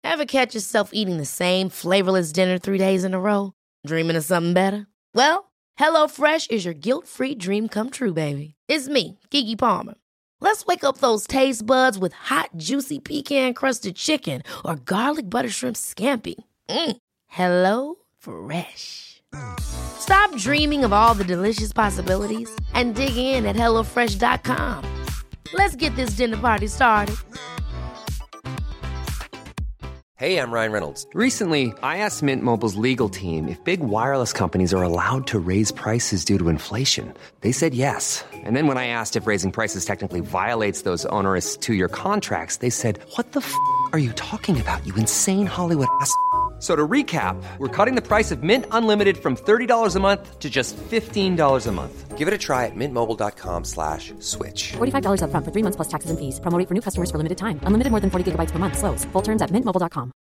Ever catch yourself eating the same flavorless dinner 3 days in a row? Dreaming of something better? Well, HelloFresh is your guilt-free dream come true, baby. It's me, Keke Palmer. Let's wake up those taste buds with hot, juicy pecan-crusted chicken or garlic butter shrimp scampi. Hello Fresh. Stop dreaming of all the delicious possibilities and dig in at HelloFresh.com. Let's get this dinner party started. Hey, I'm Ryan Reynolds. Recently, I asked Mint Mobile's legal team if big wireless companies are allowed to raise prices due to inflation. They said yes. And then when I asked if raising prices technically violates those onerous 2-year contracts, they said, "What the f*** are you talking about, you insane Hollywood ass?" So to recap, we're cutting the price of Mint Unlimited from $30 a month to just $15 a month. Give it a try at mintmobile.com/switch. $45 up front for 3 months plus taxes and fees. Promo rate for new customers for limited time. Unlimited more than 40 gigabytes per month. Slows full terms at mintmobile.com.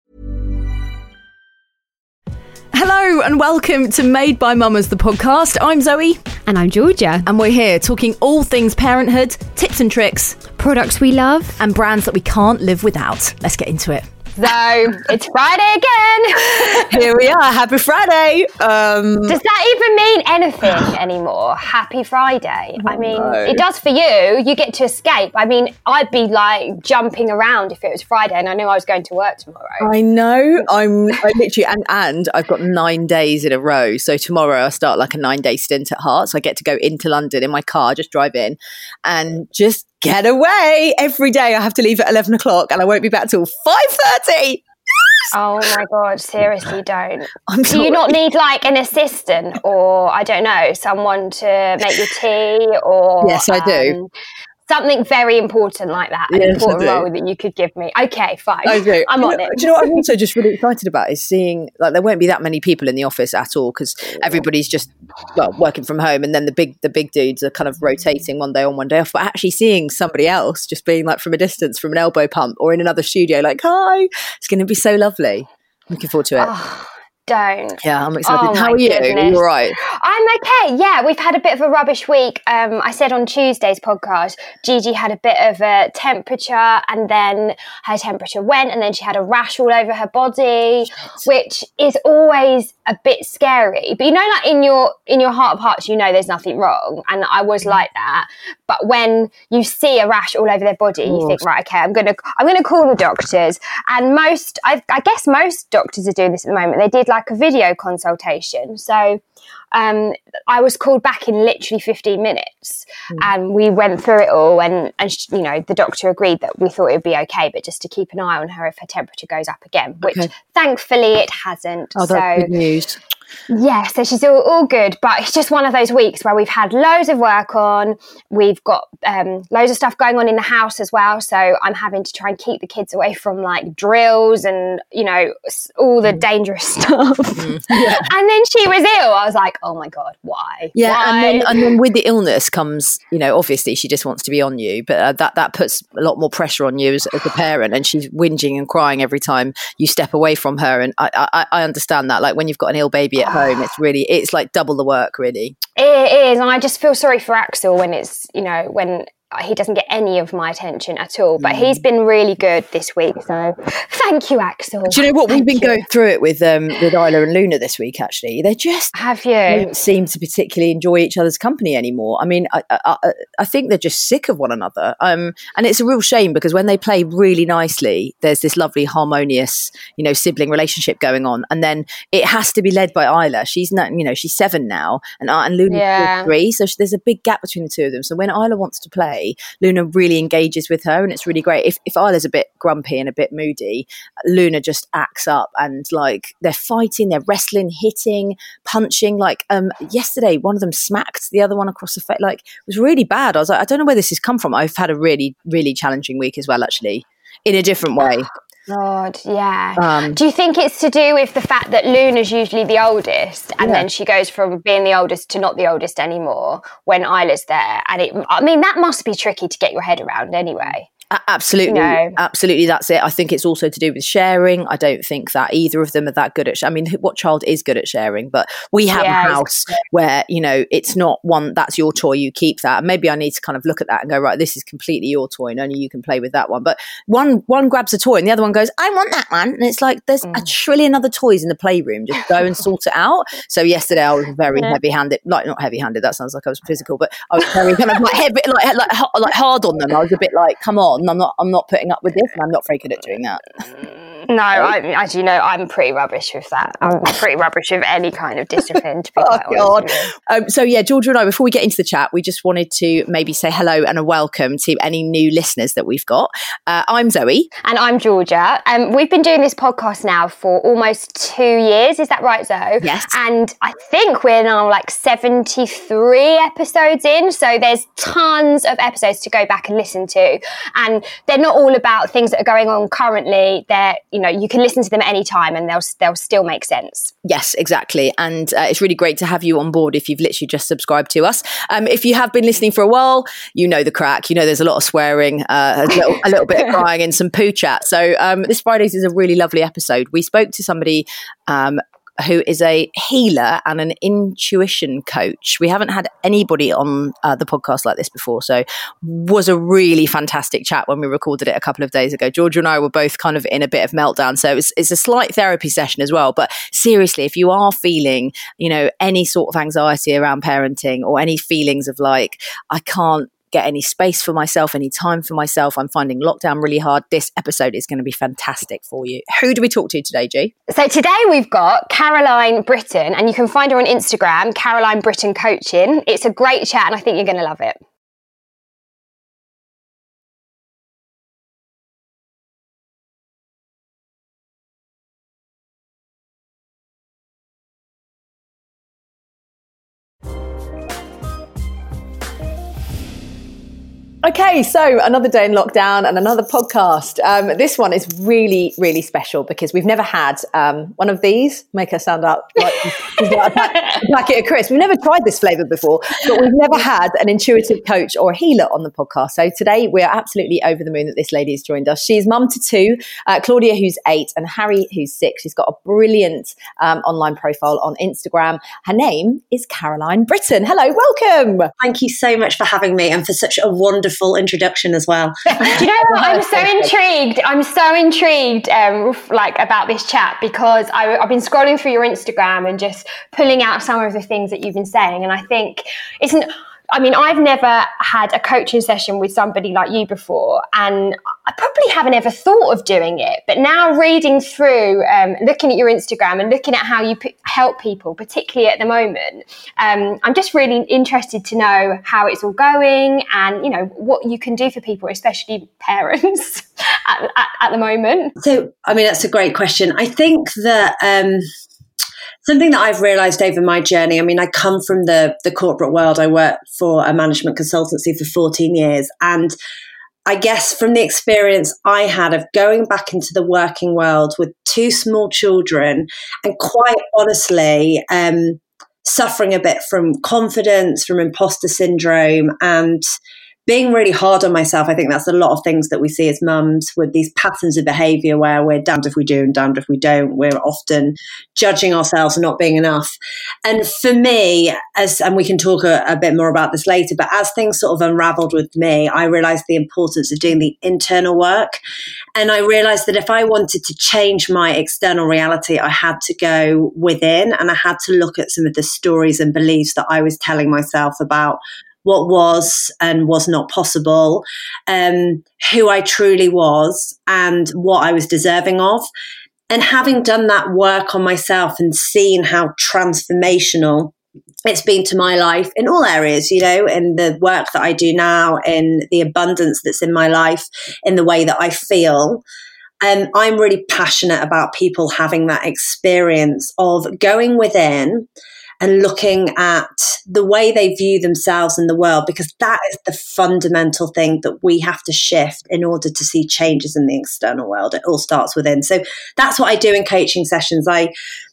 Hello and welcome to Made by Mamas, the podcast. I'm Zoe. And I'm Georgia. And we're here talking all things parenthood, tips and tricks, products we love, and brands that we can't live without. Let's get into it. So, it's Friday again. Here we are. Happy Friday. Does that even mean anything anymore? Happy Friday. I mean, It does for you. You get to escape. I mean, I'd be like jumping around if it was Friday and I knew I was going to work tomorrow. I know. I literally, and I've got 9 days in a row. So tomorrow I start like a 9-day stint at Heart. So I get to go into London in my car, just drive in and just get away. Every day I have to leave at 11 o'clock and I won't be back till 5:30. Oh my God, seriously don't. Do you not need like an assistant or, I don't know, someone to make your tea or... Yes, I do. Something very important like that, an important role that you could give me. Okay, fine. I do. I'm on it. Do you know what I'm also just really excited about is seeing, like, there won't be that many people in the office at all because everybody's just working from home, and then the big dudes are kind of rotating one day on, one day off. But actually seeing somebody else just being like from a distance, from an elbow pump or in another studio, like, hi, it's going to be so lovely. Looking forward to it. Don't. Yeah, I'm excited. Oh, how are you? Goodness. Are you all right? I'm okay. Yeah, we've had a bit of a rubbish week. I said on Tuesday's podcast, Gigi had a bit of a temperature and then her temperature went and then she had a rash all over her body, which is always a bit scary. But you know, like in your heart of hearts, you know there's nothing wrong. And I was like that. But when you see a rash all over their body, you think, right, okay, I'm gonna call the doctors. And I guess most doctors are doing this at the moment. They did like a video consultation. So I was called back in literally 15 minutes and we went through it all and you know, the doctor agreed that we thought it would be okay, but just to keep an eye on her if her temperature goes up again, which thankfully it hasn't. Oh, that's good news. Yeah, so she's all good, but it's just one of those weeks where we've had loads of work on. We've got loads of stuff going on in the house as well, so I'm having to try and keep the kids away from like drills and, you know, all the dangerous stuff. Yeah. And then she was ill. I was like, oh my God, why? Yeah, why? And then with the illness comes, you know, obviously she just wants to be on you, but that puts a lot more pressure on you as a parent, and she's whinging and crying every time you step away from her. And I understand that, like when you've got an ill baby at home, it's like double the work, really. It is, and I just feel sorry for Axel when it's, you know, when he doesn't get any of my attention at all, but he's been really good this week, so thank you, Axel. Do you know what? We've been going through it with Isla and Luna this week, actually. They just don't seem to particularly enjoy each other's company anymore. I mean, I think they're just sick of one another, and it's a real shame because when they play really nicely, there's this lovely harmonious, you know, sibling relationship going on, and then it has to be led by Isla. She's not, you know, she's 7 now, and Luna's 3, so there's a big gap between the two of them. So when Isla wants to play, Luna really engages with her, and it's really great. If Isla's a bit grumpy and a bit moody, Luna just acts up, and like they're fighting, they're wrestling, hitting, punching. Like yesterday, one of them smacked the other one across the face. Like, it was really bad. I was like, I don't know where this has come from. I've had a really, really challenging week as well, actually, in a different way. God, yeah. Do you think it's to do with the fact that Luna's usually the oldest and then she goes from being the oldest to not the oldest anymore when Isla's there? And I mean, that must be tricky to get your head around anyway. Absolutely. Absolutely. That's it. I think it's also to do with sharing. I don't think that either of them are that good at I mean, what child is good at sharing? But we have a house where, it's not one, that's your toy, you keep that. And maybe I need to kind of look at that and go, right, this is completely your toy and only you can play with that one. But one grabs a toy and the other one goes, I want that one. And it's like, there's a trillion other toys in the playroom. Just go and sort it out. So yesterday I was very heavy-handed, like not heavy-handed, that sounds like I was physical, but I was very kind of like heavy, like hard on them. I was a bit like, come on, I'm not putting up with this, and I'm not very good at doing that. No, as you know, I'm pretty rubbish with that. I'm pretty rubbish with any kind of discipline, to be quite honest. So Georgia and I, before we get into the chat, we just wanted to maybe say hello and a welcome to any new listeners that we've got. I'm Zoe. And I'm Georgia. We've been doing this podcast now for almost 2 years. Is that right, Zoe? Yes. And I think we're now like 73 episodes in. So there's tons of episodes to go back and listen to. And they're not all about things that are going on currently. They're, you can listen to them at any time and they'll still make sense. Yes, exactly. And it's really great to have you on board if you've literally just subscribed to us. If you have been listening for a while, you know the crack. There's a lot of swearing, a little bit of crying and some poo chat. So this Friday's is a really lovely episode. We spoke to somebody who is a healer and an intuition coach. We haven't had anybody on the podcast like this before, so was a really fantastic chat when we recorded it a couple of days ago. Georgia and I were both kind of in a bit of meltdown, so it's a slight therapy session as well. But seriously, if you are feeling, any sort of anxiety around parenting or any feelings of like, I can't get any space for myself, any time for myself, I'm finding lockdown really hard, this episode is going to be fantastic for you. Who do we talk to today, G? So today we've got Caroline Britton, and you can find her on Instagram, Caroline Britton Coaching. It's a great chat and I think you're going to love it. Okay, so another day in lockdown and another podcast. This one is really, really special because we've never had one of these. Make her sound up like a packet of crisps. We've never tried this flavour before, but we've never had an intuitive coach or a healer on the podcast. So today we are absolutely over the moon that this lady has joined us. She's mum to two, Claudia, who's 8, and Harry, who's 6. She's got a brilliant online profile on Instagram. Her name is Caroline Britton. Hello, welcome. Thank you so much for having me and for such a wonderful introduction as well. Do you know what? I'm so intrigued about this chat because I've been scrolling through your Instagram and just pulling out some of the things that you've been saying, and I think I've never had a coaching session with somebody like you before, and I probably haven't ever thought of doing it. But now reading through, looking at your Instagram and looking at how you help people, particularly at the moment, I'm just really interested to know how it's all going and, what you can do for people, especially parents at the moment. So, that's a great question. I think that something that I've realised over my journey, I come from the corporate world. I worked for a management consultancy for 14 years. And I guess from the experience I had of going back into the working world with 2 small children and quite honestly suffering a bit from confidence, from imposter syndrome, and being really hard on myself. I think that's a lot of things that we see as mums with these patterns of behaviour where we're damned if we do and damned if we don't. We're often judging ourselves and not being enough. And for me, and we can talk a bit more about this later, but as things sort of unravelled with me, I realised the importance of doing the internal work. And I realised that if I wanted to change my external reality, I had to go within and I had to look at some of the stories and beliefs that I was telling myself about what was and was not possible, who I truly was and what I was deserving of. And having done that work on myself and seen how transformational it's been to my life in all areas, in the work that I do now, in the abundance that's in my life, in the way that I feel. I'm really passionate about people having that experience of going within and looking at the way they view themselves in the world, because that is the fundamental thing that we have to shift in order to see changes in the external world. It all starts within. So that's what I do in coaching sessions. I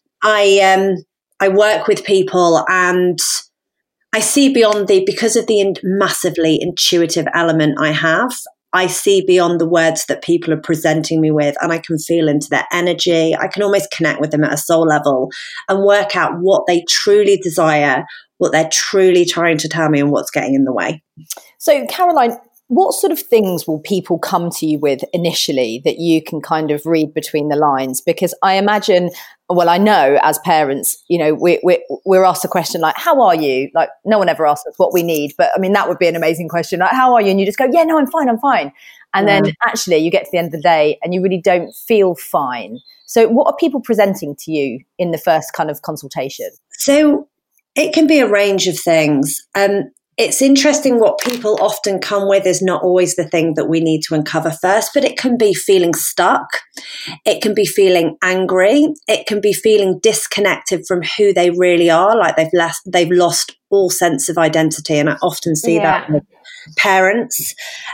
work with people and I see beyond because of the massively intuitive element I have, I see beyond the words that people are presenting me with, and I can feel into their energy. I can almost connect with them at a soul level and work out what they truly desire, what they're truly trying to tell me, and what's getting in the way. So, Caroline, what sort of things will people come to you with initially that you can kind of read between the lines? Because I imagine, well, I know as parents, you know, we're asked a question like, how are you? Like, no one ever asks us what we need. But I mean, that would be an amazing question. Like, how are you? And you just go, yeah, no, I'm fine. And then actually you get to the end of the day and you really don't feel fine. So what are people presenting to you in the first kind of consultation? So it can be a range of things. It's interesting, what people often come with is not always the thing that we need to uncover first, but it can be feeling stuck. It can be feeling angry. It can be feeling disconnected from who they really are, like they've lost all sense of identity. And I often see that with parents.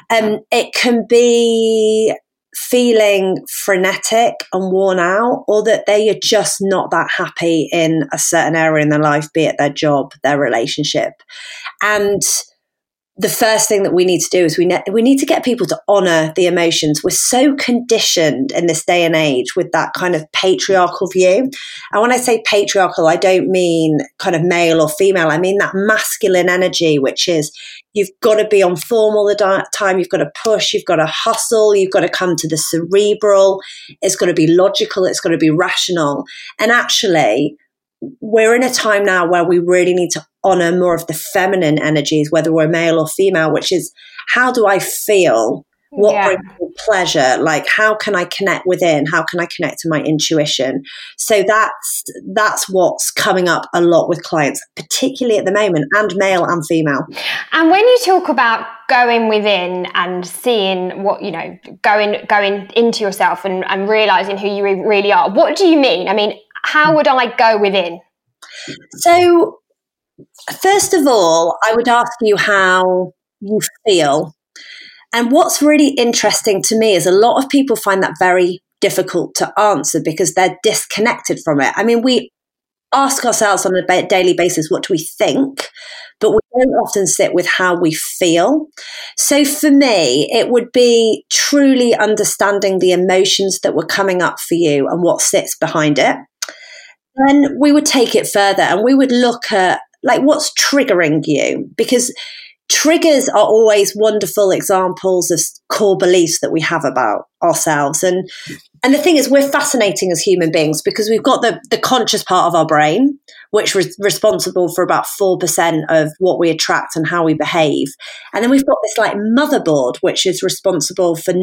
It can be feeling frenetic and worn out, or that they are just not that happy in a certain area in their life, be it their job, their relationship. And the first thing that we need to do is we need to get people to honor the emotions. We're so conditioned in this day and age with that kind of patriarchal view. And when I say patriarchal, I don't mean kind of male or female. I mean that masculine energy, which is you've got to be on form all the time. You've got to push. You've got to hustle. You've got to come to the cerebral. It's got to be logical. It's got to be rational. And actually, we're in a time now where we really need to honor more of the feminine energies, whether we're male or female, which is, how do I feel? What brings me pleasure? Like, how can I connect within? How can I connect to my intuition? So that's what's coming up a lot with clients, particularly at the moment, and male and female. And when you talk about going within and seeing what, you know, going into yourself and realizing who you really are, what do you mean? I mean, how would I go within? So, first of all, I would ask you how you feel. And what's really interesting to me is a lot of people find that very difficult to answer because they're disconnected from it. I mean, we ask ourselves on a daily basis, what do we think? But we don't often sit with how we feel. So for me, it would be truly understanding the emotions that were coming up for you and what sits behind it. Then we would take it further and we would look at like what's triggering you, because triggers are always wonderful examples of core beliefs that we have about ourselves. And the thing is, we're fascinating as human beings because we've got the conscious part of our brain, which is responsible for about 4% of what we attract and how we behave. And then we've got this like motherboard, which is responsible for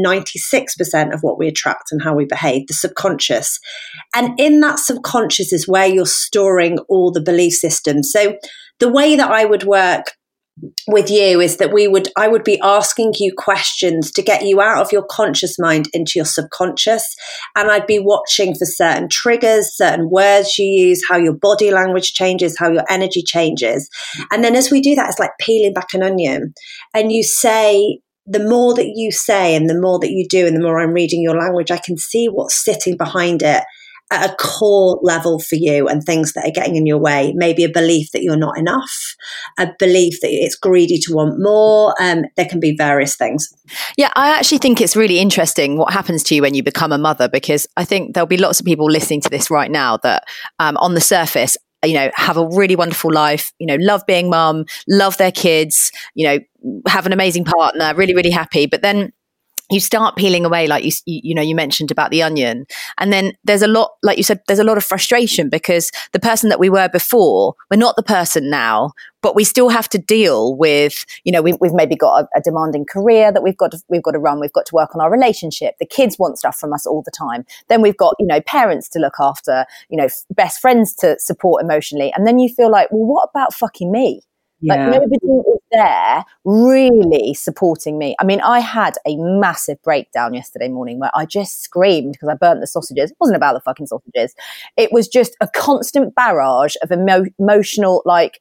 96% of what we attract and how we behave, the subconscious. And in that subconscious is where you're storing all the belief systems. So the way that I would work with you is that I would be asking you questions to get you out of your conscious mind into your subconscious, and I'd be watching for certain triggers, certain words you use, how your body language changes, how your energy changes. And then as we do that, it's like peeling back an onion, and you say, the more that you say and the more that you do and the more I'm reading your language, I can see what's sitting behind it at a core level for you and things that are getting in your way. Maybe a belief that you're not enough, a belief that it's greedy to want more. There can be various things. Yeah, I actually think it's really interesting what happens to you when you become a mother, because I think there'll be lots of people listening to this right now that on the surface, you know, have a really wonderful life, you know, love being mum, love their kids, you know, have an amazing partner, really, really happy. But then you start peeling away, like you mentioned about the onion. And then there's a lot, like you said, there's a lot of frustration because the person that we were before, we're not the person now, but we still have to deal with, you know, we've maybe got a demanding career that we've got to run. We've got to work on our relationship. The kids want stuff from us all the time. Then we've got, you know, parents to look after, you know, best friends to support emotionally. And then you feel like, well, what about fucking me? Yeah. Like nobody was there really supporting me. I mean, I had a massive breakdown yesterday morning where I just screamed because I burnt the sausages. It wasn't about the fucking sausages. It was just a constant barrage of emotional, like,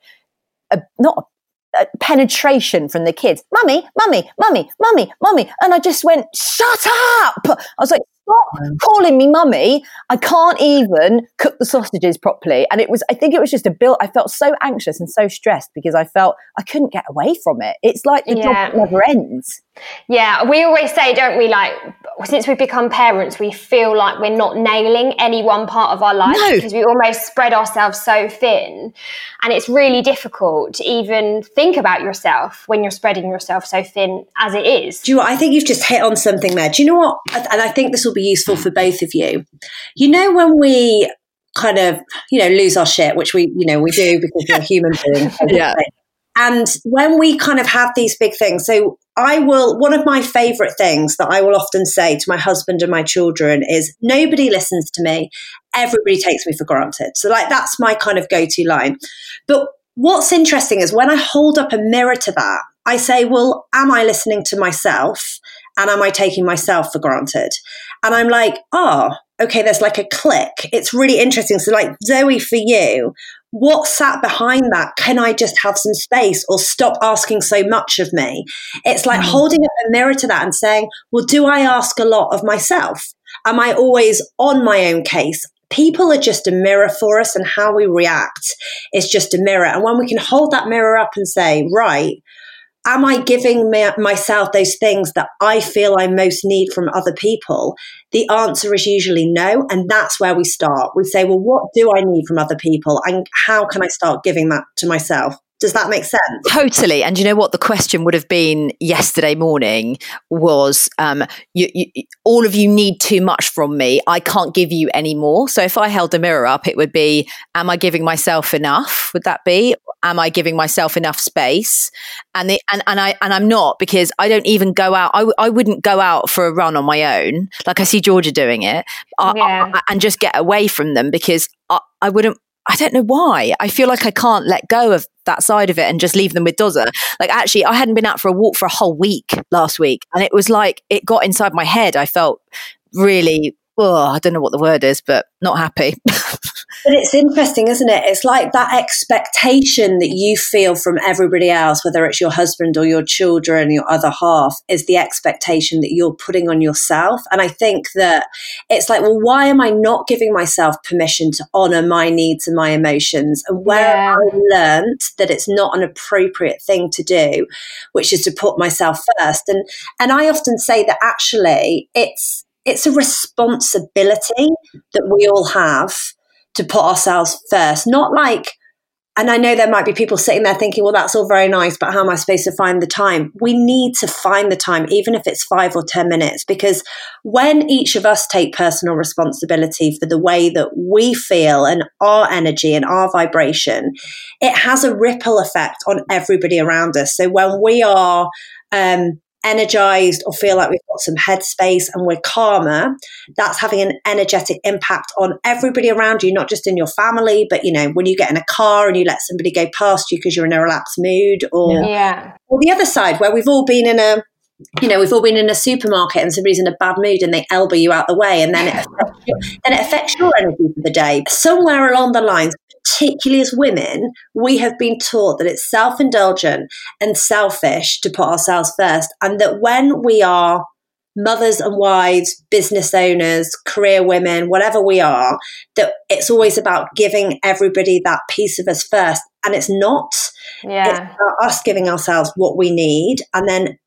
not a penetration from the kids. Mummy, mummy, mummy, mummy, mummy. And I just went, shut up. I was like, stop calling me mummy. I can't even cook the sausages properly. And I think it was just I felt so anxious and so stressed because I felt I couldn't get away from it. It's like the job never ends. Yeah, we always say, don't we, like, since we've become parents, we feel like we're not nailing any one part of our life because we almost spread ourselves so thin. And it's really difficult to even think about yourself when you're spreading yourself so thin as it is. Do you know what? I think you've just hit on something there. Do you know what? And I think this will be useful for both of you. You know, when we kind of, lose our shit, which we do because we're human beings. Yeah. And when we kind of have these big things, so one of my favorite things that I will often say to my husband and my children is, nobody listens to me. Everybody takes me for granted. So like, that's my kind of go-to line. But what's interesting is when I hold up a mirror to that, I say, well, am I listening to myself? And am I taking myself for granted? And I'm like, okay, there's like a click. It's really interesting. So like, Zoe, for you, what sat behind that? Can I just have some space or stop asking so much of me? It's like holding up a mirror to that and saying, well, do I ask a lot of myself? Am I always on my own case? People are just a mirror for us, and how we react is just a mirror. And when we can hold that mirror up and say, right, am I giving myself those things that I feel I most need from other people? The answer is usually no. And that's where we start. We say, well, what do I need from other people? And how can I start giving that to myself? Does that make sense? Totally. And you know what the question would have been yesterday morning was, all of you need too much from me. I can't give you any more. So if I held the mirror up, it would be, am I giving myself enough? Would that be? Am I giving myself enough space? And I'm not, because I don't even go out. I wouldn't go out for a run on my own. Like I see Georgia doing it and just get away from them, because I wouldn't. I don't know why. I feel like I can't let go of that side of it and just leave them with Dozza. Like, actually, I hadn't been out for a walk for a whole week last week. And it was like, it got inside my head. I felt really, I don't know what the word is, but not happy. But it's interesting, isn't it? It's like that expectation that you feel from everybody else, whether it's your husband or your children, your other half, is the expectation that you're putting on yourself. And I think that it's like, well, why am I not giving myself permission to honor my needs and my emotions? And where I learned that it's not an appropriate thing to do, which is to put myself first. And I often say that actually it's a responsibility that we all have to put ourselves first. Not like, and I know there might be people sitting there thinking, well, that's all very nice, but how am I supposed to find the time? We need to find the time, even if it's 5 or 10 minutes, because when each of us take personal responsibility for the way that we feel and our energy and our vibration, it has a ripple effect on everybody around us. So when we are energized or feel like we've got some headspace and we're calmer, that's having an energetic impact on everybody around you, not just in your family, but when you get in a car and you let somebody go past you because you're in a relaxed mood, or the other side where we've all been in a supermarket and somebody's in a bad mood and they elbow you out the way, and then it affects your energy for the day. Somewhere along the lines, particularly as women, we have been taught that it's self-indulgent and selfish to put ourselves first, and that when we are mothers and wives, business owners, career women, whatever we are, that it's always about giving everybody that piece of us first. And it's not. It's about us giving ourselves what we need, and then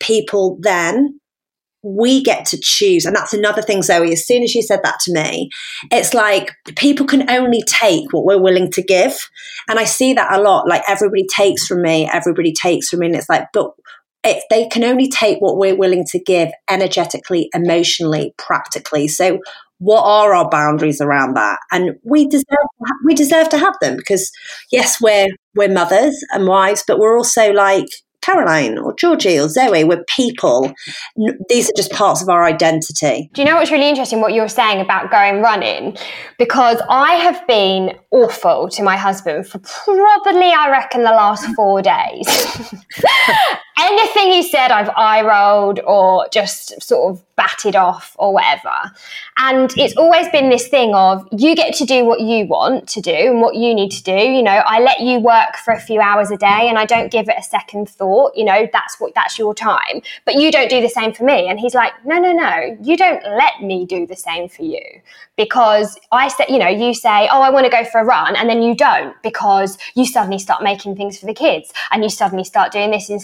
we get to choose. And that's another thing, Zoe, as soon as you said that to me, it's like people can only take what we're willing to give. And I see that a lot, like everybody takes from me. And it's like, but they can only take what we're willing to give energetically, emotionally, practically. So what are our boundaries around that? And we deserve to have them, because yes, we're mothers and wives, but we're also like Caroline or Georgie or Zoe. We're people. These are just parts of our identity. Do you know what's really interesting, what you were saying about going running? Because I have been awful to my husband for probably, I reckon, the last 4 days. Anything he said, I've eye rolled or just sort of batted off or whatever. And it's always been this thing of, you get to do what you want to do and what you need to do. I let you work for a few hours a day and I don't give it a second thought. That's your time, but you don't do the same for me. And he's like, no, you don't let me do the same for you, because I said, you say, oh, I want to go for a run, and then you don't, because you suddenly start making things for the kids and you suddenly start doing this instead. He's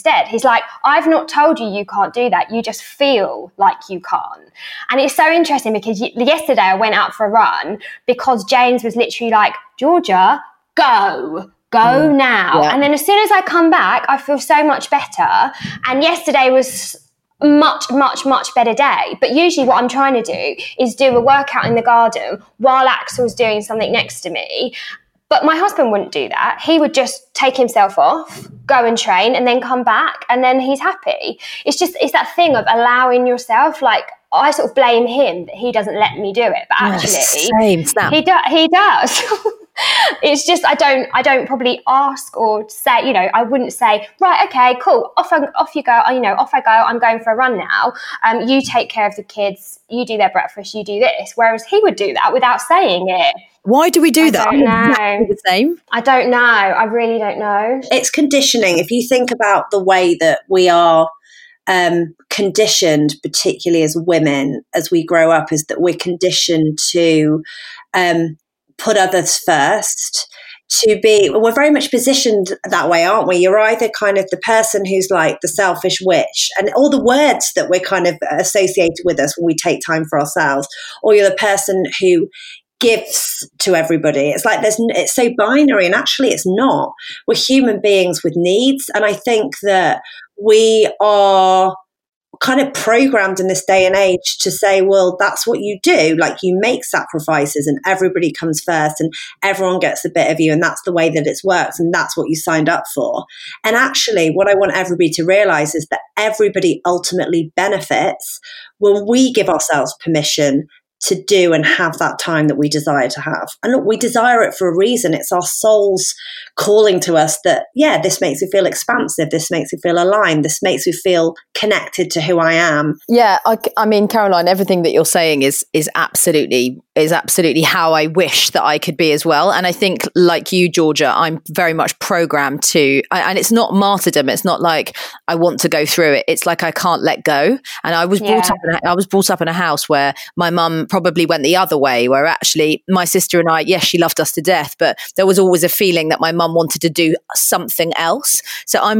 like, I've not told you can't do that. You just feel like you can't. And it's so interesting because yesterday I went out for a run because James was literally like, Georgia, go now. Yeah. And then as soon as I come back, I feel so much better. And yesterday was much better day. But usually what I'm trying to do is do a workout in the garden while Axel's doing something next to me. But my husband wouldn't do that. He would just take himself off, go and train, and then come back, and then he's happy. It's that thing of allowing yourself, like, I sort of blame him that he doesn't let me do it, but actually he does. It's just I don't probably ask or say, you know, I wouldn't say, right, okay, cool, off you go, you know, off I go, I'm going for a run now. You take care of the kids, you do their breakfast, you do this. Whereas he would do that without saying it. Why do we do that? I don't know. The same. I don't know. I really don't know. It's conditioning. If you think about the way that we are conditioned, particularly as women, as we grow up, is that we're conditioned to put others first, we're very much positioned that way, aren't we? You're either kind of the person who's like the selfish witch and all the words that we're kind of associated with us when we take time for ourselves, or you're the person who gives to everybody. It's like it's so binary, and actually it's not. We're human beings with needs, and I think that we are kind of programmed in this day and age to say, well, that's what you do. Like, you make sacrifices and everybody comes first and everyone gets a bit of you, and that's the way that it works, and that's what you signed up for. And actually, what I want everybody to realize is that everybody ultimately benefits when we give ourselves permission to do and have that time that we desire to have. And look, we desire it for a reason. It's our souls calling to us that, yeah, this makes me feel expansive. This makes me feel aligned. This makes me feel connected to who I am. Yeah, I mean, Caroline, everything that you're saying is absolutely how I wish that I could be as well. And I think, like you, Georgia, I'm very much programmed to, and it's not martyrdom. It's not like I want to go through it. It's like I can't let go. And I was brought up in a house where my mum probably went the other way, where actually my sister and I, yes, she loved us to death, but there was always a feeling that my mum wanted to do something else. So I'm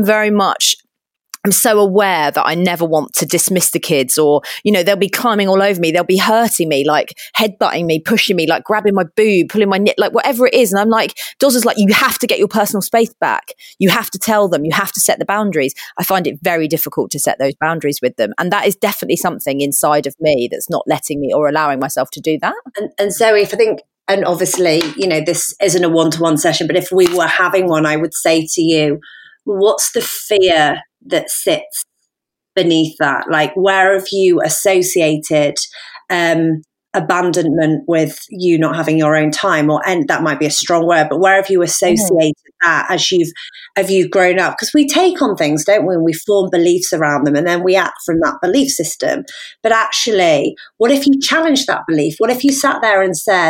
so aware that I never want to dismiss the kids, or, you know, they'll be climbing all over me. They'll be hurting me, like headbutting me, pushing me, like grabbing my boob, pulling my knit, like whatever it is. And I'm like, Dozza's like, you have to get your personal space back. You have to tell them, you have to set the boundaries. I find it very difficult to set those boundaries with them. And that is definitely something inside of me that's not letting me or allowing myself to do that. And Zoe, if I think, and obviously, you know, this isn't a one-to-one session, but if we were having one, I would say to you, what's the fear that sits beneath that? Like, where have you associated abandonment with you not having your own time? And that might be a strong word, but where have you associated that as you've grown up? Because we take on things, don't we? And we form beliefs around them, and then we act from that belief system. But actually, what if you challenged that belief? What if you sat there and said,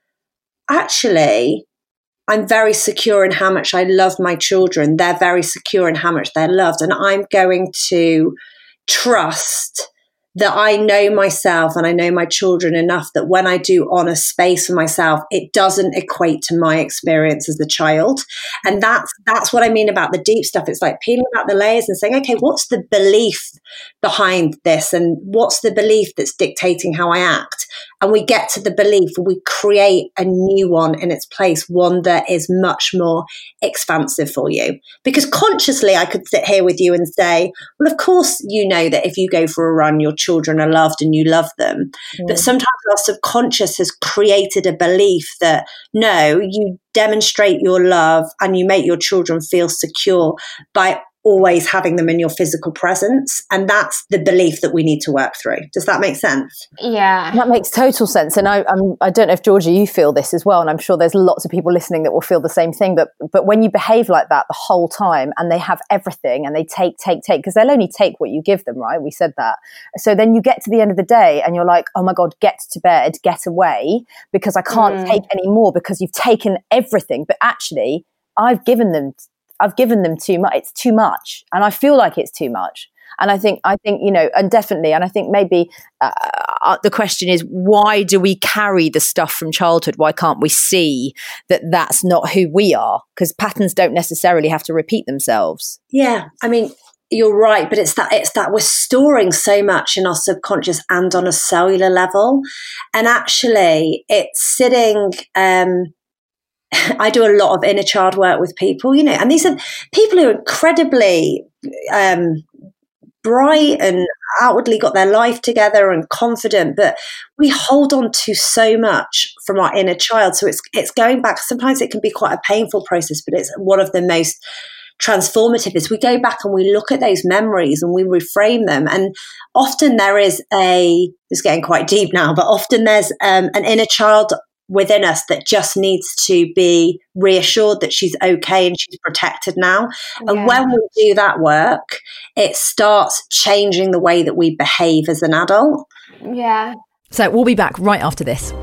actually, I'm very secure in how much I love my children. They're very secure in how much they're loved. And I'm going to trust that I know myself and I know my children enough that when I do honor space for myself, it doesn't equate to my experience as a child. And that's what I mean about the deep stuff. It's like peeling back the layers and saying, okay, what's the belief behind this? And what's the belief that's dictating how I act? And we get to the belief, we create a new one in its place, one that is much more expansive for you. Because consciously, I could sit here with you and say, well, of course, you know that if you go for a run, your children are loved and you love them. But sometimes our subconscious has created a belief that, no, you demonstrate your love and you make your children feel secure by always having them in your physical presence. And that's the belief that we need to work through. Does that make sense? Yeah. That makes total sense. And I don't know if, Georgia, you feel this as well. And I'm sure there's lots of people listening that will feel the same thing. But when you behave like that the whole time and they have everything and they take, because they'll only take what you give them, right? We said that. So then you get to the end of the day and you're like, oh my God, get to bed, get away, because I can't take any more because you've taken everything. But actually, I've given them too much. It's too much. And I feel like it's too much. And I think, you know, and definitely, and I think maybe the question is, why do we carry the stuff from childhood? Why can't we see that that's not who we are? Because patterns don't necessarily have to repeat themselves. Yeah. I mean, you're right, but it's that we're storing so much in our subconscious and on a cellular level. And actually it's sitting, I do a lot of inner child work with people, and these are people who are incredibly bright and outwardly got their life together and confident, but we hold on to so much from our inner child. So it's going back. Sometimes it can be quite a painful process, but it's one of the most transformative is we go back and we look at those memories and we reframe them. And often it's getting quite deep now, but often there's an inner child within us that just needs to be reassured that she's okay and she's protected now. Yeah. And when we do that work, it starts changing the way that we behave as an adult. Yeah. So we'll be back right after this.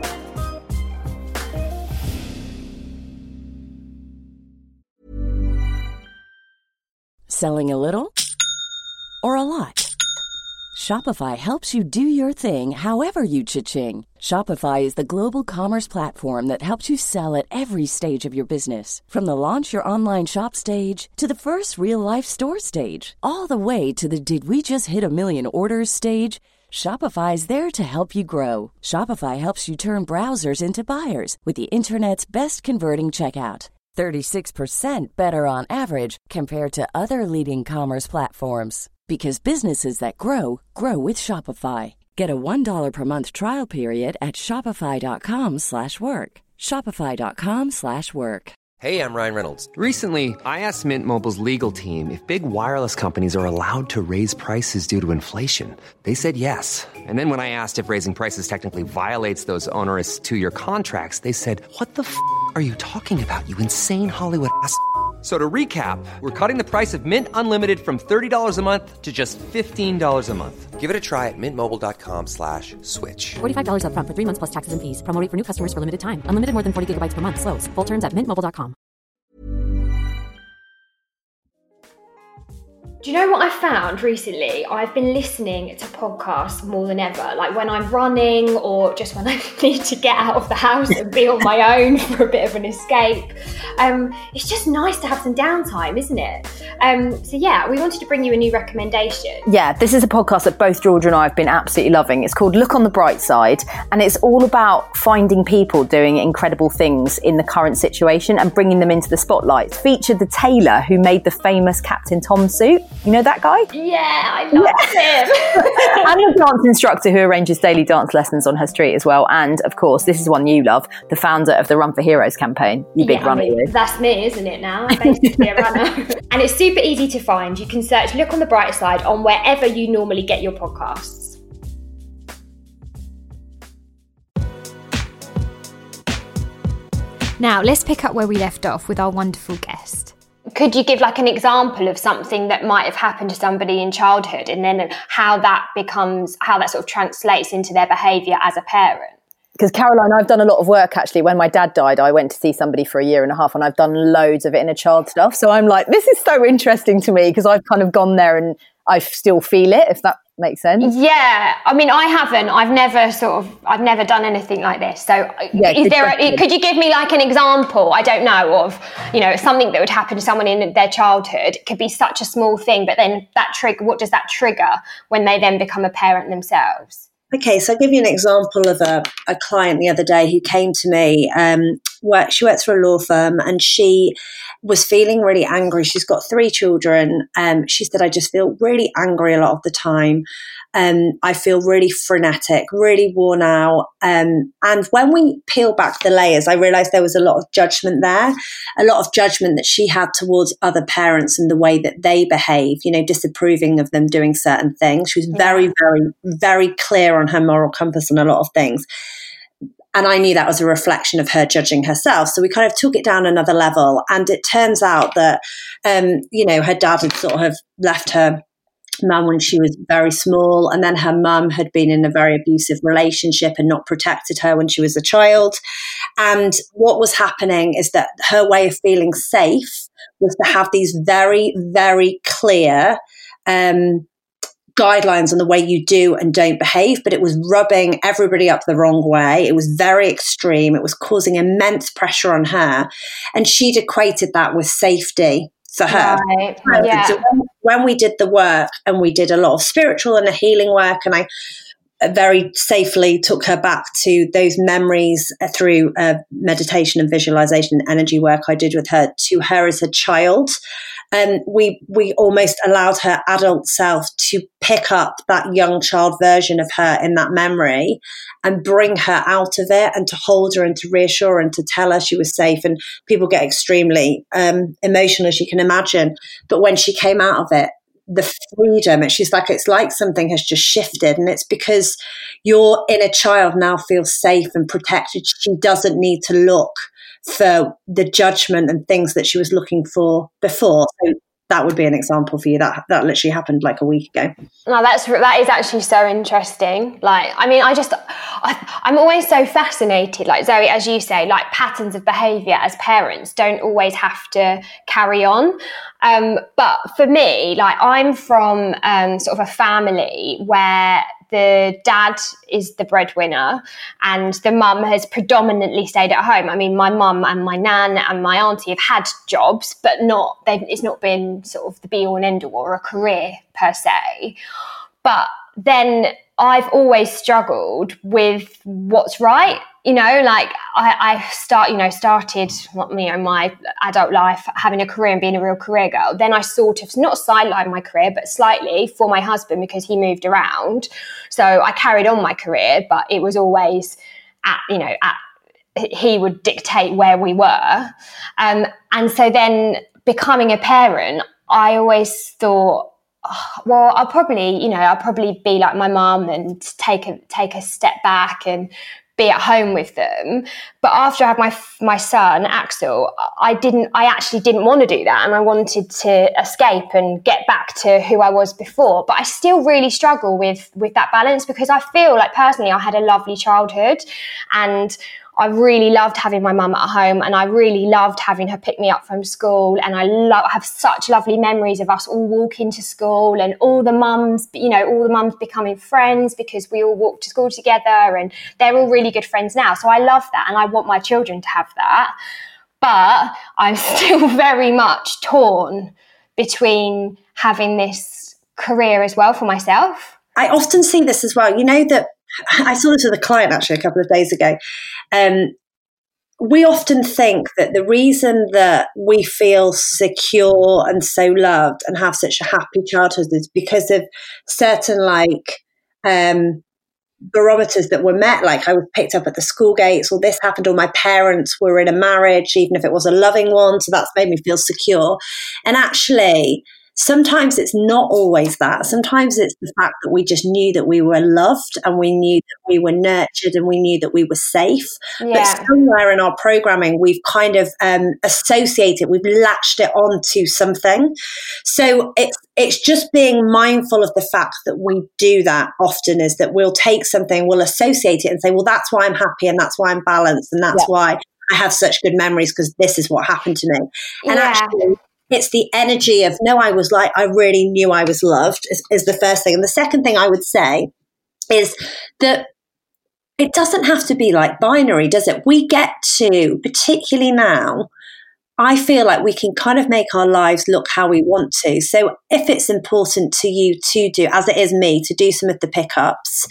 Selling a little or a lot? Shopify helps you do your thing however you cha-ching. Shopify is the global commerce platform that helps you sell at every stage of your business. From the launch your online shop stage to the first real life store stage, all the way to the did we just hit a million orders stage. Shopify is there to help you grow. Shopify helps you turn browsers into buyers with the internet's best converting checkout. 36% better on average compared to other leading commerce platforms. Because businesses that grow, grow with Shopify. Get a $1 per month trial period at shopify.com/work. Shopify.com/work. Hey, I'm Ryan Reynolds. Recently, I asked Mint Mobile's legal team if big wireless companies are allowed to raise prices due to inflation. They said yes. And then when I asked if raising prices technically violates those onerous 2-year contracts, they said, "What the f*** are you talking about, you insane Hollywood ass?" So to recap, we're cutting the price of Mint Unlimited from $30 a month to just $15 a month. Give it a try at mintmobile.com/switch. $45 up front for 3 months plus taxes and fees. Promo rate for new customers for limited time. Unlimited more than 40 gigabytes per month. Slows full terms at mintmobile.com. Do you know what I found recently? I've been listening to podcasts more than ever, like when I'm running or just when I need to get out of the house and be on my own for a bit of an escape. It's just nice to have some downtime, isn't it? So yeah, we wanted to bring you a new recommendation. Yeah, this is a podcast that both Georgia and I have been absolutely loving. It's called Look on the Bright Side, and it's all about finding people doing incredible things in the current situation and bringing them into the spotlight. It's featured the tailor who made the famous Captain Tom suit. You know that guy? Yeah, I love him. And the dance instructor who arranges daily dance lessons on her street as well. And of course, this is one you love, the founder of the Run for Heroes campaign. You big runner. That's me, isn't it now? I'm basically a runner. And it's super easy to find. You can search Look on the Bright Side on wherever you normally get your podcasts. Now, let's pick up where we left off with our wonderful guest. Could you give like an example of something that might have happened to somebody in childhood and then how that sort of translates into their behaviour as a parent? Because Caroline, I've done a lot of work actually. When my dad died, I went to see somebody for 1.5 years and I've done loads of inner child stuff. So I'm like, this is so interesting to me because I've kind of gone there and I still feel it, if that makes sense. Yeah, I mean, I haven't. I've never done anything like this. So yeah, could you give me like an example, I don't know, of, something that would happen to someone in their childhood? It could be such a small thing, but then what does that trigger when they then become a parent themselves? Okay, so I'll give you an example of a client the other day who came to me. She works for a law firm and she was feeling really angry. She's got 3 children. She said, I just feel really angry a lot of the time. I feel really frenetic, really worn out. And when we peel back the layers, I realized there was a lot of judgment there, a lot of judgment that she had towards other parents and the way that they behave, disapproving of them doing certain things. She was very, very, very clear on her moral compass on a lot of things. And I knew that was a reflection of her judging herself. So we kind of took it down another level. And it turns out that, her dad had sort of left her mum when she was very small. And then her mum had been in a very abusive relationship and not protected her when she was a child. And what was happening is that her way of feeling safe was to have these very, very clear guidelines on the way you do and don't behave, but it was rubbing everybody up the wrong way. It was very extreme. It was causing immense pressure on her. And she'd equated that with safety for her. Right. Yeah. So when we did the work, and we did a lot of spiritual and healing work, and I very safely took her back to those memories through meditation and visualization and energy work I did with her, to her as a child. And we almost allowed her adult self to pick up that young child version of her in that memory and bring her out of it, and to hold her and to reassure her and to tell her she was safe. And people get extremely emotional, as you can imagine. But when she came out of it, the freedom, it's like something has just shifted, and it's because your inner child now feels safe and protected. She doesn't need to look for the judgment and things that she was looking for before. So that would be an example for you. That literally happened like a week ago. No, that is actually so interesting. Like, I mean, I'm always so fascinated, like Zoe, as you say, like patterns of behaviour as parents don't always have to carry on. But for me, like, I'm from sort of a family where the dad is the breadwinner and the mum has predominantly stayed at home. I mean, my mum and my nan and my auntie have had jobs, but it's not been sort of the be all and end all or a career per se. But then I've always struggled with what's right. You know, like I started my adult life having a career and being a real career girl. Then I sort of not sidelined my career, but slightly for my husband because he moved around. So I carried on my career, but it was always he would dictate where we were. And so then becoming a parent, I always thought, well, I'll probably be like my mum and take a step back and be at home with them. But after I had my son Axel, I actually didn't want to do that, and I wanted to escape and get back to who I was before. But I still really struggle with that balance, because I feel like personally I had a lovely childhood, and I really loved having my mum at home, and I really loved having her pick me up from school. And I have such lovely memories of us all walking to school, and all the mums becoming friends because we all walked to school together, and they're all really good friends now. So I love that, and I want my children to have that. But I'm still very much torn between having this career as well for myself. I often see this as well. You know, that I saw this with a client actually a couple of days ago. We often think that the reason that we feel secure and so loved and have such a happy childhood is because of certain barometers that were met. Like, I was picked up at the school gates, or this happened, or my parents were in a marriage, even if it was a loving one. So that's made me feel secure. And actually, sometimes it's not always that. Sometimes it's the fact that we just knew that we were loved, and we knew that we were nurtured, and we knew that we were safe. Yeah. But somewhere in our programming, we've kind of associated, we've latched it onto something. So it's just being mindful of the fact that we do that often, is that we'll take something, we'll associate it and say, well, that's why I'm happy, and that's why I'm balanced, and that's why I have such good memories, because this is what happened to me. And actually, it's the energy of, no, I really knew I was loved is the first thing. And the second thing I would say is that it doesn't have to be like binary, does it? We get to, particularly now, I feel like we can kind of make our lives look how we want to. So if it's important to you to do, as it is me, to do some of the pickups,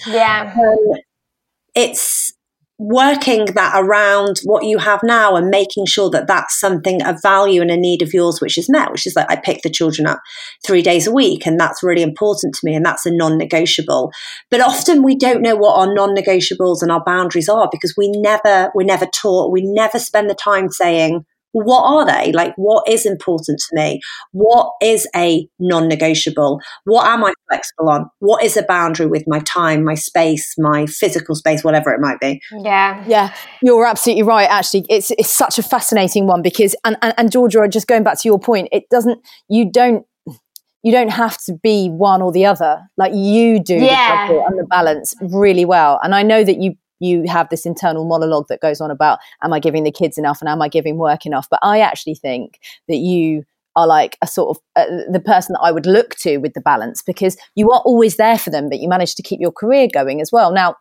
it's working that around what you have now and making sure that that's something, a value and a need of yours which is met, which is like, I pick the children up 3 days a week, and that's really important to me, and that's a non-negotiable. But often we don't know what our non-negotiables and our boundaries are, because we're never taught, we never spend the time saying, what are they? Like, what is important to me? What is a non-negotiable? What am I flexible on? What is a boundary with my time, my space, my physical space, whatever it might be? Yeah, you're absolutely right. Actually, it's such a fascinating one, because and Georgia, just going back to your point, you don't have to be one or the other. Like, you do the couple and the balance really well. And I know that you have this internal monologue that goes on about, am I giving the kids enough and am I giving work enough? But I actually think that you are like a sort of the person that I would look to with the balance, because you are always there for them, but you manage to keep your career going as well. Now,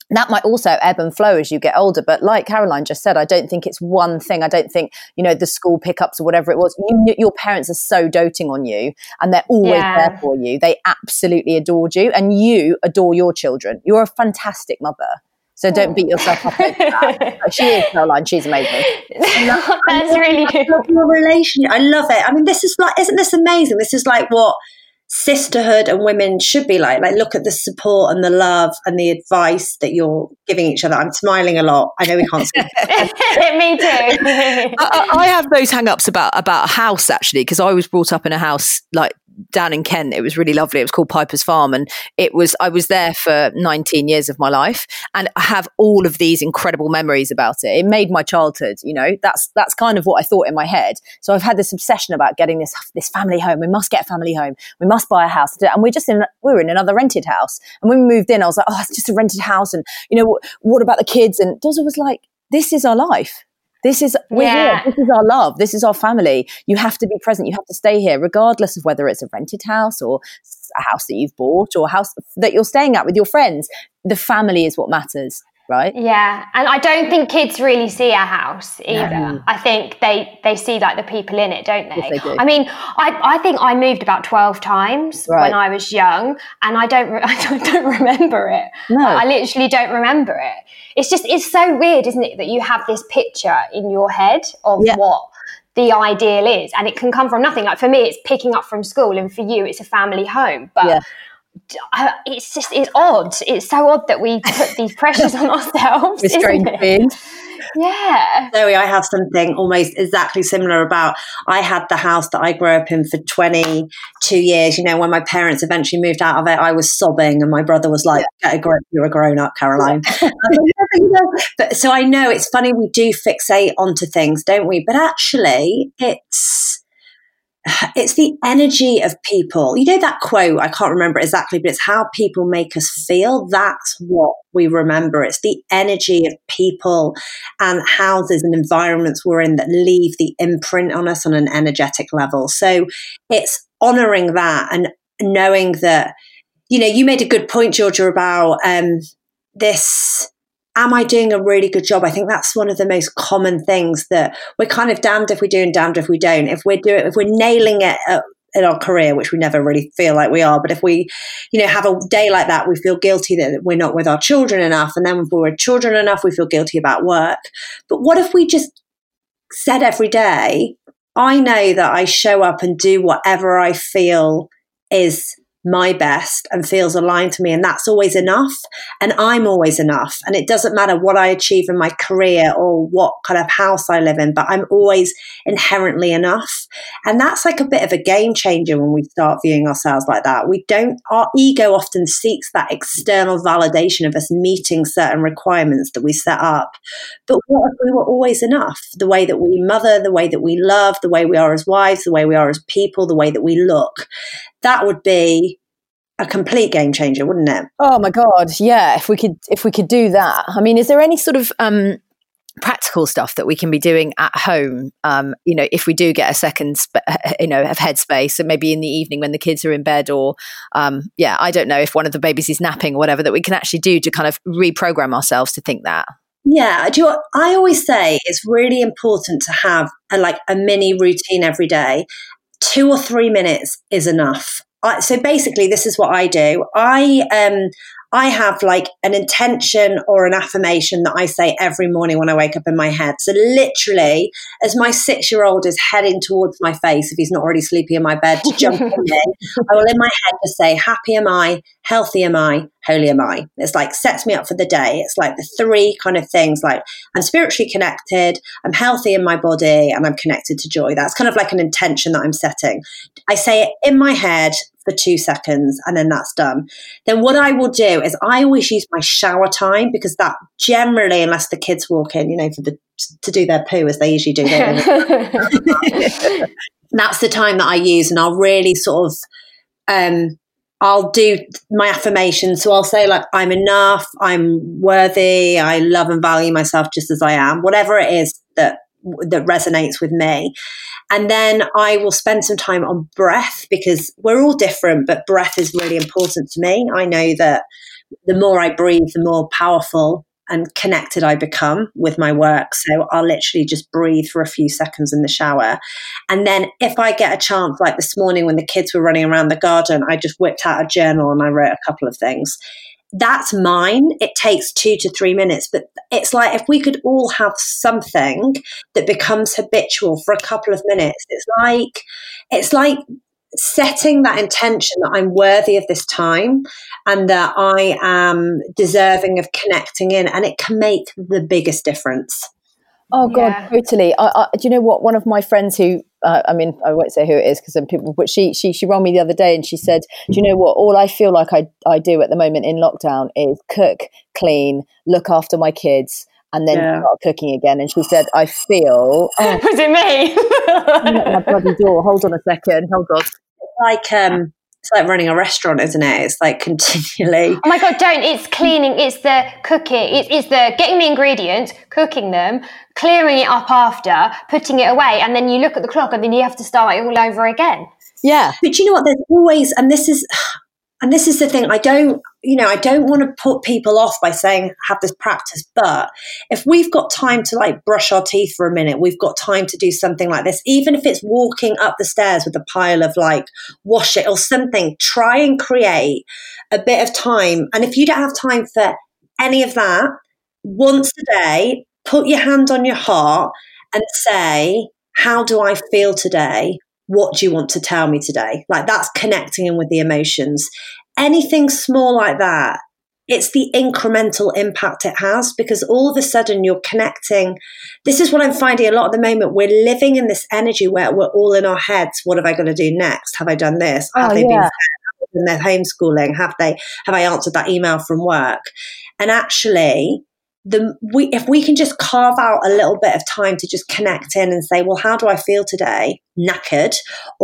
that might also ebb and flow as you get older. But like Caroline just said, I don't think it's one thing. I don't think, the school pickups or whatever it was, your parents are so doting on you and they're always there for you. They absolutely adored you and you adore your children. You're a fantastic mother. So don't beat yourself up over that. She is, Caroline. She's amazing. That's really good. I love your relationship. I love it. I mean, this is like, isn't this amazing? This is like what sisterhood and women should be like. Like, look at the support and the love and the advice that you're giving each other. I'm smiling a lot. I know we can't see. Me too. I have those hang-ups about a house, actually, because I was brought up in a house like down in Kent. It was really lovely. It was called Piper's Farm, and I was there for 19 years of my life, and I have all of these incredible memories about it. It made my childhood. That's kind of what I thought in my head. So I've had this obsession about getting this family home. We must get a family home. We must buy a house. And we were in another rented house, and when we moved in, I was like, oh, it's just a rented house, and what about the kids? And Dozer was like, this is our life. We're here. This is our love. This is our family. You have to be present. You have to stay here, regardless of whether it's a rented house or a house that you've bought or a house that you're staying at with your friends. The family is what matters, right? Yeah. And I don't think kids really see a house either. No. I think they see like the people in it, don't they? Yes, they do. I mean, I think I moved about 12 times when I was young, and I don't remember it. No. I literally don't remember it. It's so weird, isn't it, that you have this picture in your head of what the ideal is, and it can come from nothing. Like for me, it's picking up from school, and for you, it's a family home. But it's odd. It's so odd that we put these pressures on ourselves. With strange beings. Yeah. Zoe, I have something almost exactly similar about, I had the house that I grew up in for 22 years. When my parents eventually moved out of it, I was sobbing and my brother was like, get a grip, you're a grown up, Caroline. But so I know it's funny, we do fixate onto things, don't we? But actually it's the energy of people. That quote, I can't remember it exactly, but it's how people make us feel. That's what we remember. It's the energy of people and houses and environments we're in that leave the imprint on us on an energetic level. So it's honoring that and knowing that, you made a good point, Georgia, about this. Am I doing a really good job? I think that's one of the most common things that we're kind of damned if we do and damned if we don't. If we're nailing it in our career, which we never really feel like we are, but if we, have a day like that, we feel guilty that we're not with our children enough. And then if we're with children enough, we feel guilty about work. But what if we just said every day, I know that I show up and do whatever I feel is my best and feels aligned to me, and that's always enough, and I'm always enough, and it doesn't matter what I achieve in my career or what kind of house I live in, but I'm always inherently enough. And that's like a bit of a game changer when we start viewing ourselves like that. Our ego often seeks that external validation of us meeting certain requirements that we set up, but what if we were always enough? The way that we mother, the way that we love, the way we are as wives, the way we are as people, the way that we look, that would be a complete game changer, wouldn't it? Oh my God, yeah! If we could do that. I mean, is there any sort of practical stuff that we can be doing at home? If we do get a second, of headspace, and maybe in the evening when the kids are in bed, or I don't know, if one of the babies is napping or whatever, that we can actually do to kind of reprogram ourselves to think that. Yeah, do you know what I always say? It's really important to have a mini routine every day. 2 or 3 minutes is enough. So basically, this is what I do. I have like an intention or an affirmation that I say every morning when I wake up in my head. So literally, as my 6-year-old is heading towards my face, if he's not already sleeping in my bed, to jump on me, I will in my head just say, happy am I, healthy am I, holy am I. It's like sets me up for the day. It's like the 3 kind of things, like I'm spiritually connected, I'm healthy in my body, and I'm connected to joy. That's kind of like an intention that I'm setting. I say it in my head for 2 seconds, and then that's done. Then what I will do is I always use my shower time, because that generally, unless the kids walk in, to do their poo as they usually do, that's the time that I use, and I'll really sort of I'll do my affirmations. So I'll say like, I'm enough, I'm worthy, I love and value myself just as I am, whatever it is that resonates with me. And then I will spend some time on breath, because we're all different, but breath is really important to me. I know that the more I breathe, the more powerful and connected I become with my work. So I'll literally just breathe for a few seconds in the shower. And then if I get a chance, like this morning when the kids were running around the garden, I just whipped out a journal and I wrote a couple of things. That's mine. It takes 2 to 3 minutes, but it's like if we could all have something that becomes habitual for a couple of minutes, it's like setting that intention that I'm worthy of this time and that I am deserving of connecting in, and it can make the biggest difference. Oh God, totally. Do you know what? One of my friends who, I won't say who it is because some people, but she rang me the other day and she said, do you know what? All I feel like I do at the moment in lockdown is cook, clean, look after my kids, and then start cooking again. And she said, I feel... Oh, was it me? I'm at my bloody door. Hold on a second. Hold on. It's like running a restaurant, isn't it? It's like continually. Oh my God, don't. It's cleaning. It's the cooking. It's the getting the ingredients, cooking them, clearing it up after, putting it away. And then you look at the clock and then you have to start it all over again. Yeah. But you know what? There's always, and this is the thing, I don't want to put people off by saying have this practice, but if we've got time to like brush our teeth for a minute, we've got time to do something like this, even if it's walking up the stairs with a pile of like wash it or something, try and create a bit of time. And if you don't have time for any of that, once a day, put your hand on your heart and say, how do I feel today? What do you want to tell me today? Like that's connecting in with the emotions. Anything small like that, it's the incremental impact it has, because all of a sudden you're connecting. This is what I'm finding a lot at the moment. We're living in this energy where we're all in our heads. What have I got to do next? Have I done this? Have they been fed? In their homeschooling? Have I answered that email from work? And actually, if we can just carve out a little bit of time to just connect in and say, well, how do I feel today? Knackered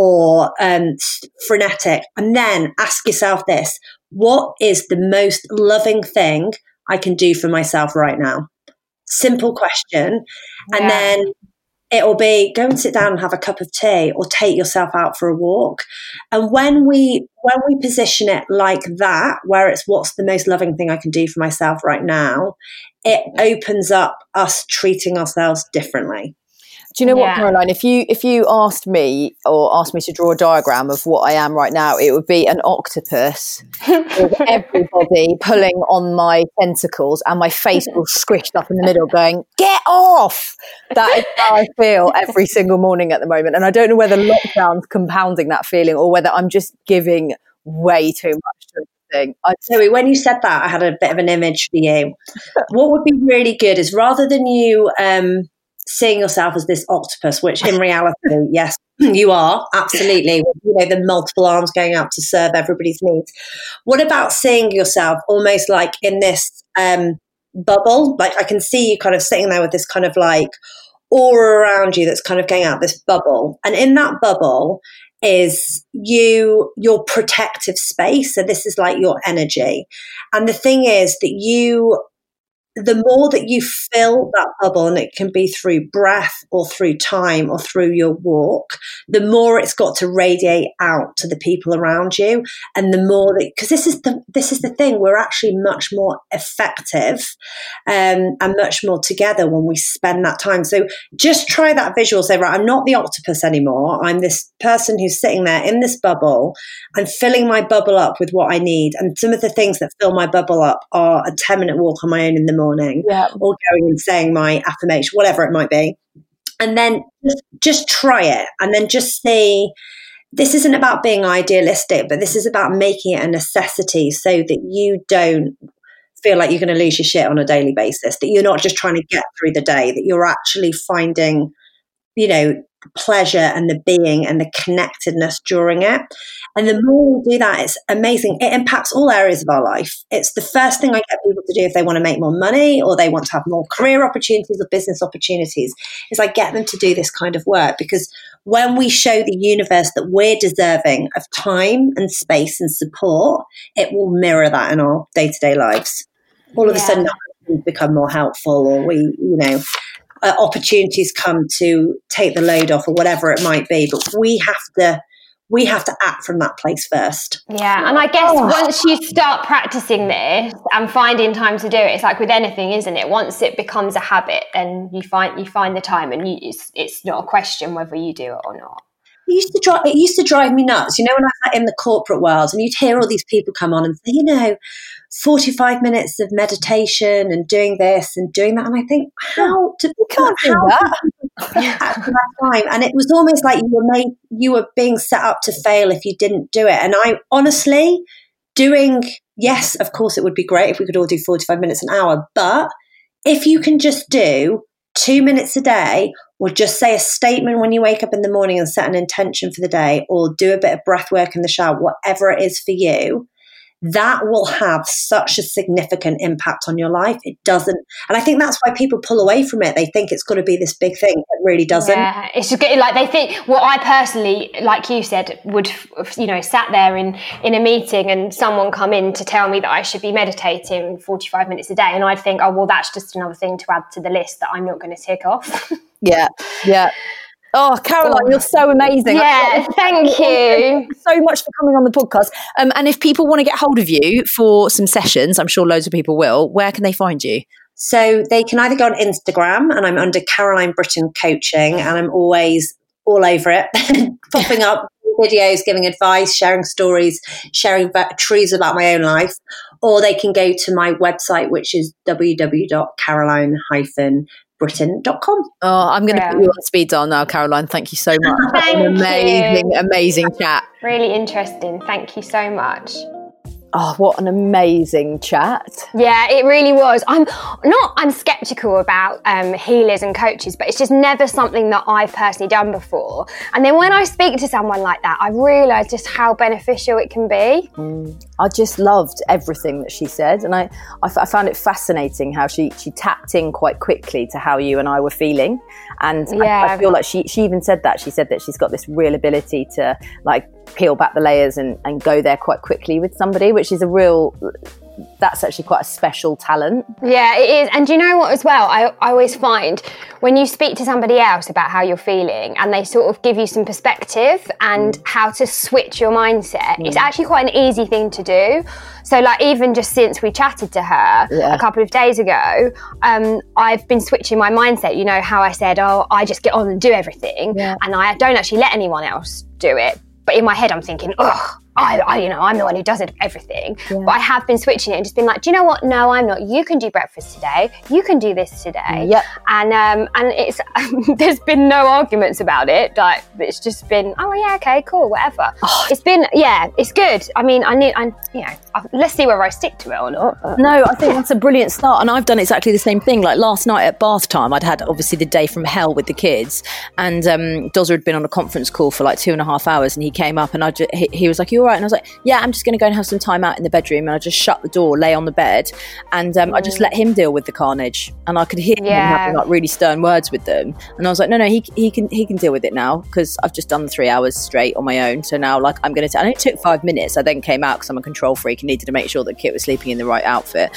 or frenetic? And then ask yourself this, what is the most loving thing I can do for myself right now? Simple question. Yeah. And then it'll be go and sit down and have a cup of tea or take yourself out for a walk. And when we position it like that, where it's what's the most loving thing I can do for myself right now, it opens up us treating ourselves differently. Do you know what, Caroline? If you asked me to draw a diagram of what I am right now, it would be an octopus with everybody pulling on my tentacles and my face all squished up in the middle going, get off! That is how I feel every single morning at the moment. And I don't know whether lockdown's compounding that feeling or whether I'm just giving way too much to thing. Zoe, when you said that, I had a bit of an image for you. What would be really good is rather than you seeing yourself as this octopus, which in reality, yes, you are, absolutely, you know, the multiple arms going out to serve everybody's needs. What about seeing yourself almost like in this bubble? Like I can see you kind of sitting there with this kind of like aura around you that's kind of going out this bubble. And in that bubble is your protective space. So this is like your energy. And the thing is that the more that you fill that bubble, and it can be through breath or through time or through your walk, the more it's got to radiate out to the people around you. And the more that, because this is the thing, we're actually much more effective and much more together when we spend that time. So just try that visual. Say, right, I'm not the octopus anymore. I'm this person who's sitting there in this bubble. I'm filling my bubble up with what I need. And some of the things that fill my bubble up are a 10-minute walk on my own in the morning, or going and saying my affirmation, whatever it might be. And then just try it, and then just see, this isn't about being idealistic, but this is about making it a necessity so that you don't feel like you're going to lose your shit on a daily basis, that you're not just trying to get through the day, that you're actually finding, you know, pleasure and the being and the connectedness during it. And the more we do that, it's amazing. It impacts all areas of our life. It's the first thing I get people to do if they want to make more money or they want to have more career opportunities or business opportunities, is I get them to do this kind of work, because when we show the universe that we're deserving of time and space and support, it will mirror that in our day-to-day lives. All of a sudden we become more helpful, or we, you know, opportunities come to take the load off or whatever it might be. But we have we have to act from that place first. Yeah, and I guess once you start practicing this and finding time to do it, it's like with anything, isn't it? Once it becomes a habit, then you find the time, and it's not a question whether you do it or not. It used to drive me nuts, when I was in the corporate world, and you'd hear all these people come on and say, 45 minutes of meditation and doing this and doing that, and I think, how do we can't do that at that time? And it was almost like you were being set up to fail if you didn't do it. And I honestly yes, of course, it would be great if we could all do 45 minutes an hour, but if you can just do 2 minutes a day, or just say a statement when you wake up in the morning and set an intention for the day, or do a bit of breath work in the shower, whatever it is for you, that will have such a significant impact on your life. It doesn't. And I think that's why people pull away from it. They think it's got to be this big thing. It really doesn't. Yeah, it's just like they think, I personally, like you said, would, sat there in a meeting and someone come in to tell me that I should be meditating 45 minutes a day. And I'd think, that's just another thing to add to the list that I'm not going to tick off. Yeah. Oh, Caroline, you're so amazing. Yeah, thank you. Thank you so much for coming on the podcast. And if people want to get hold of you for some sessions, I'm sure loads of people will, where can they find you? So they can either go on Instagram, and I'm under Caroline Britton Coaching, and I'm always all over it, popping up videos, giving advice, sharing stories, sharing truths about my own life. Or they can go to my website, which is www.caroline-britton.com. Oh, I'm going to put you on speed dial now, Caroline. Thank you so much. Amazing chat. Really interesting. Thank you so much. Oh, what an amazing chat. Yeah, it really was. I'm skeptical about healers and coaches, but it's just never something that I've personally done before. And then when I speak to someone like that, I realise just how beneficial it can be. I just loved everything that she said. And I found it fascinating how she tapped in quite quickly to how you and I were feeling. And I feel like she even said that. She said that she's got this real ability to peel back the layers and go there quite quickly with somebody, which is that's actually quite a special talent. Yeah, it is. And do you know what as well? I always find when you speak to somebody else about how you're feeling and they sort of give you some perspective and how to switch your mindset, it's actually quite an easy thing to do. So even just since we chatted to her a couple of days ago, I've been switching my mindset. You know how I said, I just get on and do everything and I don't actually let anyone else do it. But in my head, I'm thinking, I'm the one who does everything. Yeah. But I have been switching it and just been like, do you know what? No, I'm not. You can do breakfast today. You can do this today. Yep. And it's there's been no arguments about it. It's just been, okay, cool, whatever. It's been, it's good. I mean, let's see whether I stick to it or not. No, I think that's a brilliant start. And I've done exactly the same thing. Like last night at bath time, I'd had obviously the day from hell with the kids, and Dozza had been on a conference call for 2.5 hours, and he came up and he was like, "You all right?" And I was like, "Yeah, I'm just going to go and have some time out in the bedroom." And I just shut the door, lay on the bed, and I just let him deal with the carnage. And I could hear him having really stern words with them. And I was like, "No, he can deal with it now, because I've just done 3 hours straight on my own. So now I'm going to." And it took 5 minutes. I then came out because I'm a control freak and needed to make sure that Kit was sleeping in the right outfit.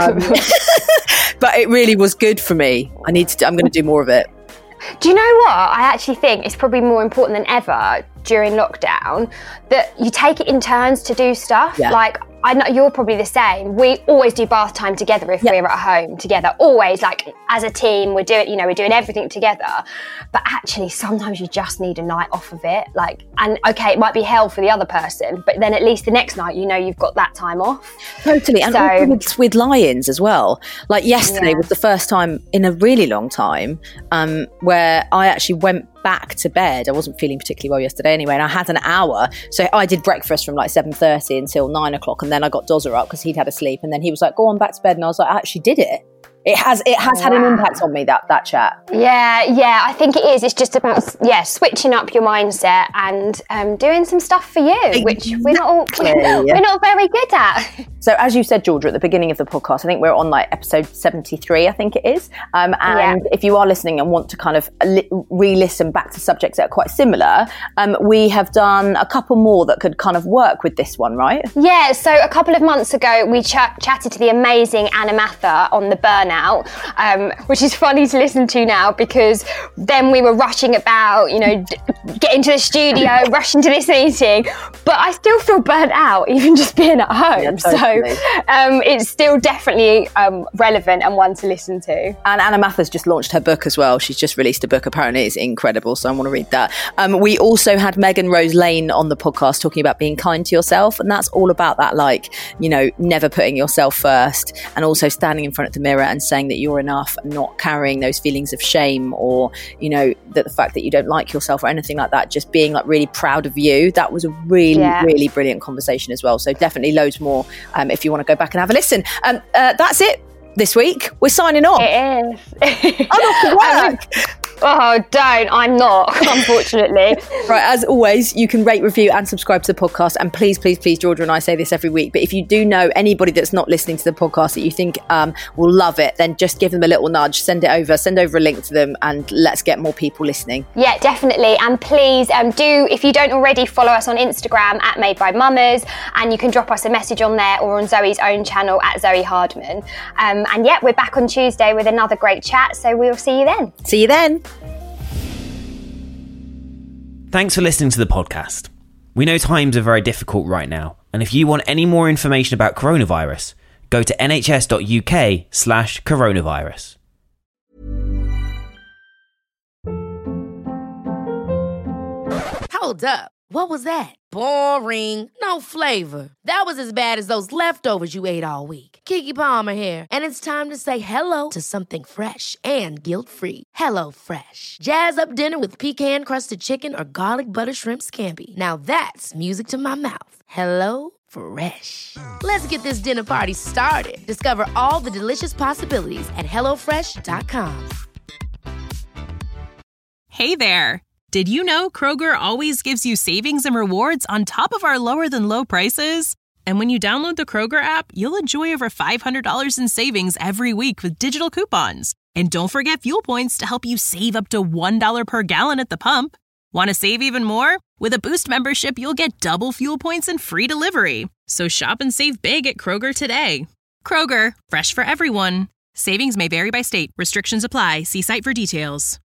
But it really was good for me. I'm going to do more of it. Do you know what? I actually think it's probably more important than ever during lockdown that you take it in turns to do stuff. Yeah. I know you're probably the same. We always do bath time together if we're at home together. Always, as a team, we're doing everything together. But actually, sometimes you just need a night off of it. And okay, it might be hell for the other person, but then at least the next night, you've got that time off. Totally, and also with lie-ins as well. Yesterday was the first time in a really long time where I actually went back to bed. I wasn't feeling particularly well yesterday anyway, and I had an hour. So I did breakfast from 7:30 until 9 o'clock, and then I got Dozza up because he'd had a sleep, and then he was like, "Go on back to bed," and I was like, "I actually did it." It has had an impact on me, that chat. Yeah, I think it is. It's just about switching up your mindset and doing some stuff for you, which we're not very good at. So as you said, Georgia, at the beginning of the podcast, I think we're on episode 73, I think it is. And if you are listening and want to kind of re-listen back to subjects that are quite similar, we have done a couple more that could kind of work with this one, right? Yeah, so a couple of months ago, we chatted to the amazing Anna Mather on the burnout burnout, which is funny to listen to now because then we were rushing about, getting to the studio, rushing to this meeting, but I still feel burnt out even just being at home. Yeah, totally. So it's still definitely relevant and one to listen to. And Anna Mathers just launched her book as well. She's just released a book. Apparently it's incredible, so I want to read that. We also had Megan Rose Lane on the podcast talking about being kind to yourself, and that's all about that, never putting yourself first, and also standing in front of the mirror and saying that you're enough, and not carrying those feelings of shame or that the fact that you don't like yourself or anything like that, just being really proud of you. That was a really brilliant conversation as well. So definitely loads more if you want to go back and have a listen. That's it this week. We're signing off. It is. I'm off to work. Oh, don't. I'm not, unfortunately. Right, as always, you can rate, review and subscribe to the podcast. And please, Georgia and I say this every week, but if you do know anybody that's not listening to the podcast that you think will love it, then just give them a little nudge, send over a link to them, and let's get more people listening. Yeah, definitely. And please if you don't already, follow us on Instagram at Made by Mamas, and you can drop us a message on there or on Zoe's own channel at Zoe Hardman. And yeah, we're back on Tuesday with another great chat, so we'll see you then. See you then. Thanks for listening to the podcast. We know times are very difficult right now, and if you want any more information about coronavirus, go to nhs.uk/coronavirus. Hold up. What was that? Boring. No flavor. That was as bad as those leftovers you ate all week. Keke Palmer here, and it's time to say hello to something fresh and guilt-free. Hello Fresh. Jazz up dinner with pecan-crusted chicken or garlic butter shrimp scampi. Now that's music to my mouth. Hello Fresh. Let's get this dinner party started. Discover all the delicious possibilities at HelloFresh.com. Hey there. Did you know Kroger always gives you savings and rewards on top of our lower-than-low prices? And when you download the Kroger app, you'll enjoy over $500 in savings every week with digital coupons. And don't forget fuel points to help you save up to $1 per gallon at the pump. Want to save even more? With a Boost membership, you'll get double fuel points and free delivery. So shop and save big at Kroger today. Kroger, fresh for everyone. Savings may vary by state. Restrictions apply. See site for details.